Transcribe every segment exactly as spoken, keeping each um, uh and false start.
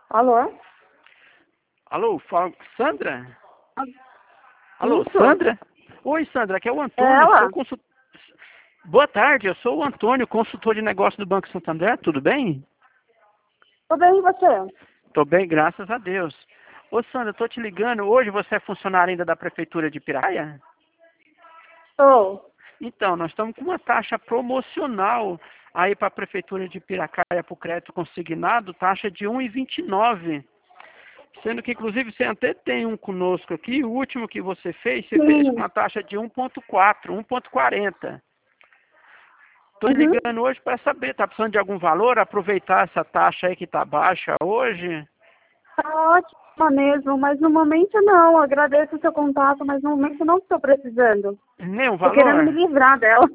Alô? Alô, fala, Sandra? Alô, Isso? Sandra? Oi, Sandra, aqui é o É Antônio, eu sou ela? consult... Boa tarde, eu sou o Antônio, consultor de negócio do Banco Santander, tudo bem? Tudo bem, e você? Tô bem, graças a Deus. Ô, Sandra, eu tô te ligando, hoje você é funcionária ainda da Prefeitura de Piraia? Estou. Então, nós estamos com uma taxa promocional aí para a Prefeitura de Piracaia para o crédito consignado, taxa de um vírgula vinte e nove. Sendo que, inclusive, você até tem um conosco aqui, o último que você fez, você fez com Sim. uma taxa de um vírgula quatro, um vírgula quarenta. Estou Uhum. ligando hoje para saber, está precisando de algum valor? Aproveitar essa taxa aí que está baixa hoje? Tá ótima mesmo, mas no momento não. Agradeço o seu contato, mas no momento não estou precisando. Nenhum Estou querendo me valor? livrar dela.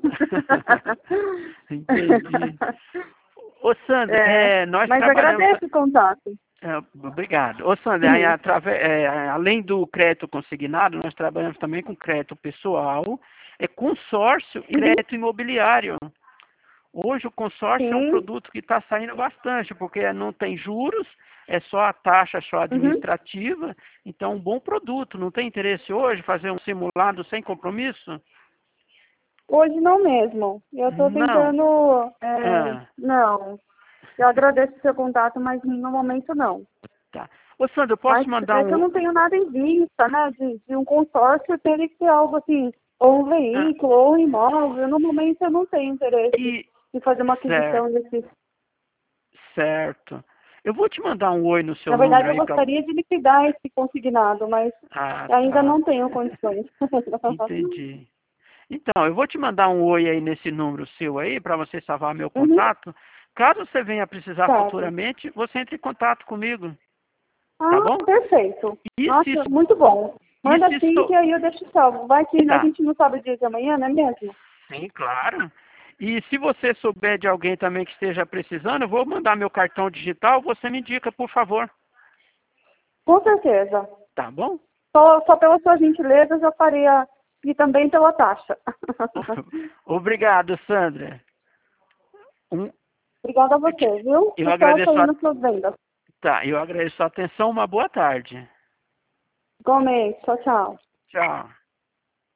Entendi. Ô, Sandra, É, é, nós mas trabalhamos... agradeço o contato. É, obrigado. Ô, Sandra, aí, Sim. atrave- é, além do crédito consignado, nós trabalhamos também com crédito pessoal, é consórcio e Uhum. crédito imobiliário. Hoje o consórcio é um Sim. produto que está saindo bastante, porque não tem juros, é só a taxa só Uhum. administrativa, então é um bom produto. Não tem interesse hoje fazer um simulado sem compromisso? Hoje não mesmo. Eu estou Não. tentando... é, Ah, não. Eu agradeço o seu contato, mas no momento não. tá. Ô, Sandra, eu Mas posso mandar é que eu um... não tenho nada em vista, né? De, de um consórcio teria que ser algo assim, ou um Ah, veículo, ou um imóvel. No momento eu não tenho interesse e... de fazer uma Certo, aquisição desse. certo. Eu vou te mandar um oi no Na seu número verdade, eu aí para... gostaria de liquidar esse consignado, mas Ah, ainda tá. não tenho condições. Entendi. Então, eu vou te mandar um oi aí nesse número seu aí, para você salvar meu Uhum, contato. Caso você venha precisar certo. futuramente, você entre em contato comigo, tá Ah, bom? perfeito. E se, Nossa, isso- muito bom. e Manda se sim que estou... aí eu deixo salvo. Vai que a Tá, gente não sabe o dia de amanhã, não é mesmo? sim, claro. E se você souber de alguém também que esteja precisando, eu vou mandar meu cartão digital, você me indica, por favor. Com certeza. Tá bom? Só, só pela sua gentileza eu já faria, e também pela taxa. Obrigado, Sandra. Um, Obrigada a você, viu? eu Sucesso agradeço aí a, nas suas vendas. tá, eu agradeço a atenção, uma boa tarde. Igualmente. Tchau, tchau. Tchau.